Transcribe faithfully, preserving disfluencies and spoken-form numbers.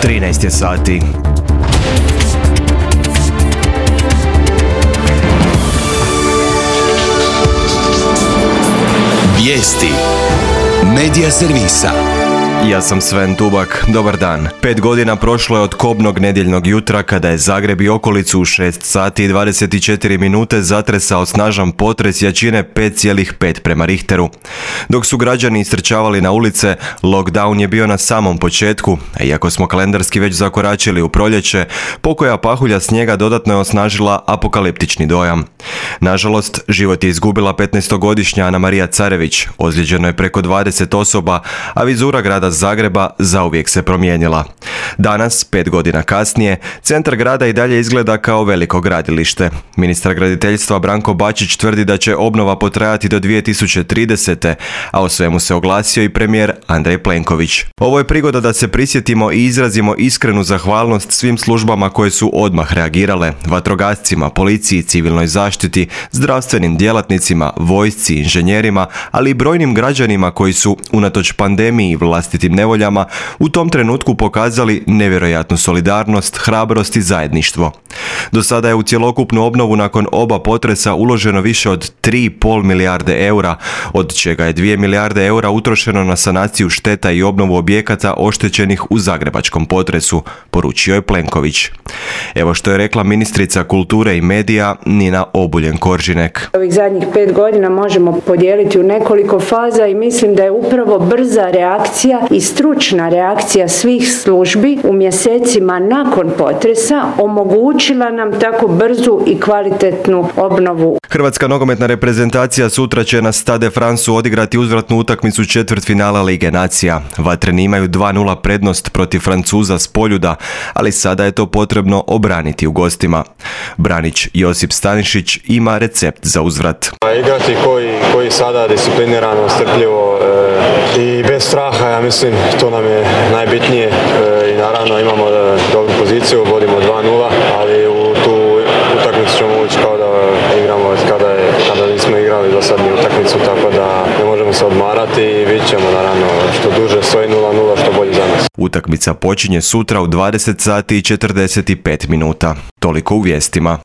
trinaest je sati. Vijesti Medija servisa. Ja sam Sven Tubak, dobar dan. Pet godina prošlo je od kobnog nedjeljnog jutra kada je Zagreb i okolicu u šest sati i dvadeset četiri minute zatresao snažan potres jačine pet zarez pet prema Richteru. Dok su građani istrčavali na ulice, lockdown je bio na samom početku, a iako smo kalendarski već zakoračili u proljeće, pokoja pahulja snijega dodatno je osnažila apokaliptični dojam. Nažalost, život je izgubila petnaestogodišnja Ana Marija Carević, ozlijeđeno je preko dvadeset osoba, a vizura grada Zagreba zauvijek se promijenila. Danas, pet godina kasnije, centar grada i dalje izgleda kao veliko gradilište. Ministar graditeljstva Branko Bačić tvrdi da će obnova potrajati do dvije tisuće tridesete. a o svemu se oglasio i premijer Andrej Plenković. Ovo je prigoda da se prisjetimo i izrazimo iskrenu zahvalnost svim službama koje su odmah reagirale, vatrogascima, policiji, civilnoj zaštiti, zdravstvenim djelatnicima, vojsci, inženjerima, ali i brojnim građanima koji su, unatoč pandemiji i vlastitim nevoljama, u tom trenutku pokazali nevjerojatnu solidarnost, hrabrost i zajedništvo. Do sada je u cjelokupnu obnovu nakon oba potresa uloženo više od tri i pol milijarde eura, od čega je dvije milijarde eura utrošeno na sanaciju šteta i obnovu objekata oštećenih u zagrebačkom potresu, poručio je Plenković. Evo što je rekla ministrica kulture i medija Nina Obuljen-Koržinek. Ovih zadnjih pet godina možemo podijeliti u nekoliko faza i mislim da je upravo brza reakcija i stručna reakcija svih službi u mjesecima nakon potresa omogućila nam tako brzu i kvalitetnu obnovu. Hrvatska nogometna reprezentacija sutra će na Stade Fransu odigrati uzvratnu utakmicu četvrtfinala Lige nacija. Vatreni imaju dva nula prednost protiv Francuza s Poljuda, ali sada je to potrebno obraniti u gostima. Branić Josip Stanišić ima recept za uzvrat. Igrati koji, koji sada disciplinirano, strpljivo e, i bez straha, ja mislim, to nam je najbitnije e, i naravno imamo e, dobru poziciju, vodimo dva nula, ali u tu utakmicu ćemo ući kao da igramo kada, je, kada nismo igrali do sad ni utakmicu, tako da ne možemo se odmarati i vidit ćemo naravno što duže stoji nula nula, što bolje za nas. Utakmica počinje sutra u dvadeset sati i četrdeset pet minuta. Toliko u vijestima.